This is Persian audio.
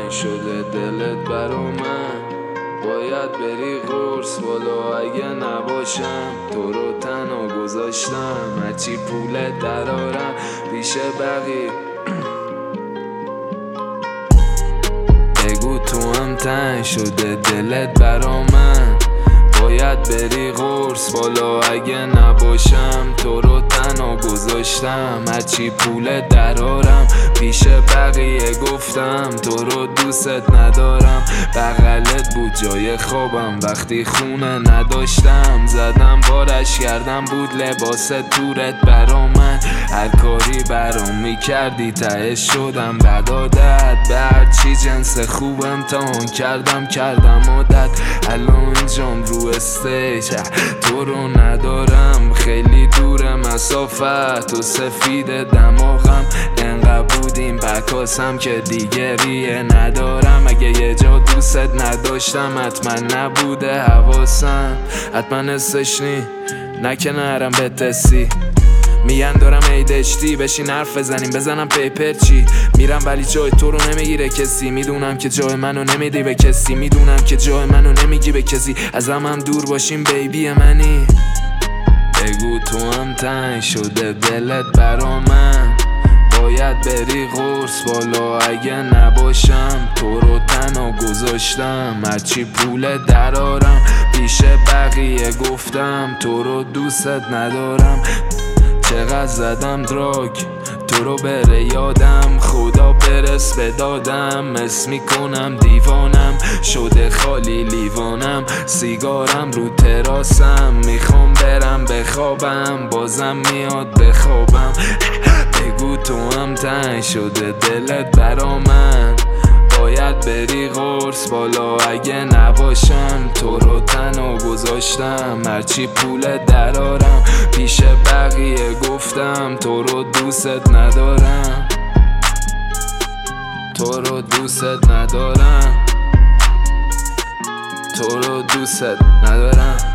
تنگ شده دلت برا من، باید بری قرص بالا اگه نباشم. تو رو تنها گذاشتم هرچی پولت درارم پیش بقیه. بگو تو هم تنگ شده دلت برا من، باید بری قرص بالا اگه نباشم. تو رو تنها گذاشتم هرچی پولت درارم پیش بقیه. گفتم تو رو دوست ندارم، بغلت بود جای خوابم وقتی خونه نداشتم. زدم بارش کردم بود لباس تورت برا من، هر کاری برام میکردی تهش شدم بد عادت. به هرچی جنس خوب امتحان کردم عادت. الان اینجام رو استیج تو رو ندارم، خیلی دور مسافت و سفید دماغم. انقدر بودیم بکاسم که دیگه ریه ندارم. اگه یه جا دوست نداشتم حتما نبوده حواسم، حتما حسش نی نکنه نرم به تسی. میگن دارم ایدشتی بشین حرف بزنم پیپر چی. میرم ولی جای تو رو نمیگیره کسی، میدونم که جای منو نمیدی به کسی، میدونم که جای منو نمیگی به کسی. ازم هم دور باشیم بیبی منی. بگو تو هم تنگ شده دلت برا من، باید بری قرص بالا اگه نباشم. تو رو تنها گذاشتم هرچی پولت درارم پیش بقیه. گفتم تو رو دوست ندارم، چقدر زدم دراگ تو رو بره یادم. خدا برس به دادم، مس میکنم دیوانم شده خالی لیوانم. سیگارم رو تراسم، میخوام برم بخوابم بازم میاد بخوابم. بگو تو هم تنگ شده دلت برا من، باید بری قرص بالا اگه نباشم. تو رو تنها گذاشتم هرچی پولت درارم پیش بقیه. گفتم تو رو دوست ندارم، تو رو دوست ندارم، تو رو دوست ندارم.